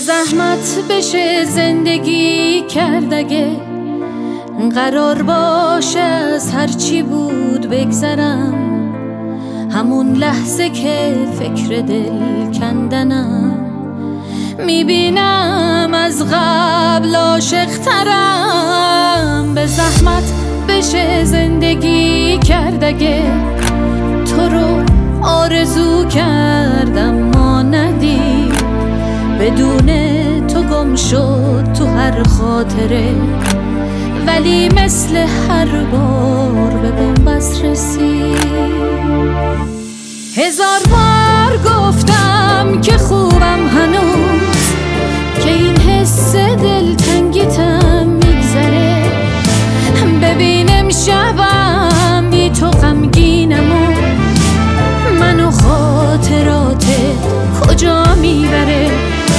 زحمت بشه زندگی کردگه، قرار باشه از هرچی بود بگذرم، همون لحظه که فکر دل کندنم، میبینم از قبل عاشق‌ترم. به زحمت بشه زندگی کردگه، تو رو آرزو کردم ما ندید، بدون تو گم شد تو هر خاطره، ولی مثل هر بار به بنبست رسید. هزار بار گفتم که خوبم هنوز، که این حس دلتنگیتم میگذره، ببینم شبم بی تو غمگینم و منو خاطراتت کجا میبره.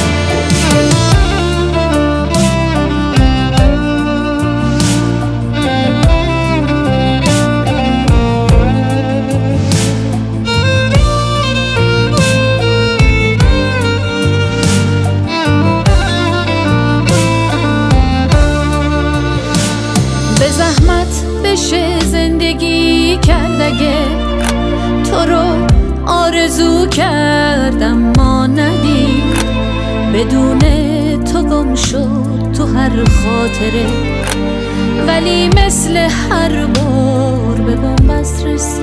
به زحمت بشه زندگی کردگه، تو رو آرزو کردم ما ندید، بدون تو گم شد تو هر خاطره، ولی مثل هر بار به بنبست رسید.